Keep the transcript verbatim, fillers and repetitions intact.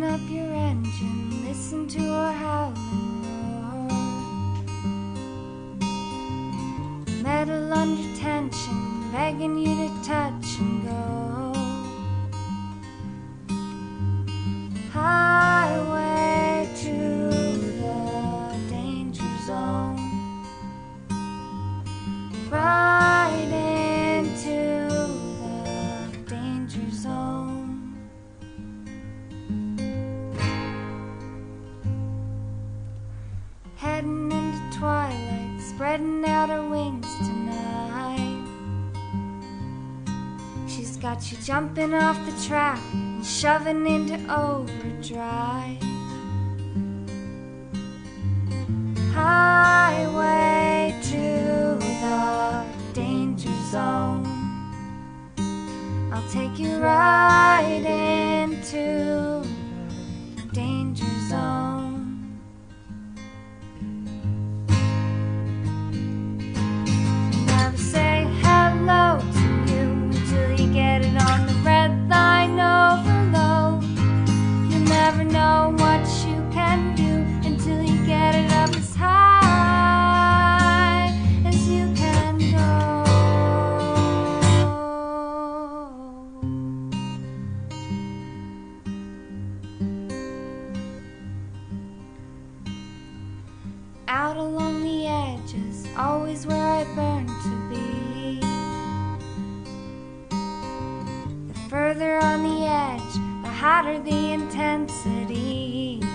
Turn up your engine, listen to her howling roar. Metal under tension, begging you to touch and go. Highway to the danger zone, right into the danger zone. Heading into twilight, spreading out her wings tonight. She's got you jumping off the track and shoving into overdrive. Highway to the danger zone, I'll take you right into the danger zone. Never say hello to you until you get it on the red line overload. You'll never know what you can do until you get it up as high as you can go. Out along the edges, always where I burn to be. The further on the edge, the hotter the intensity.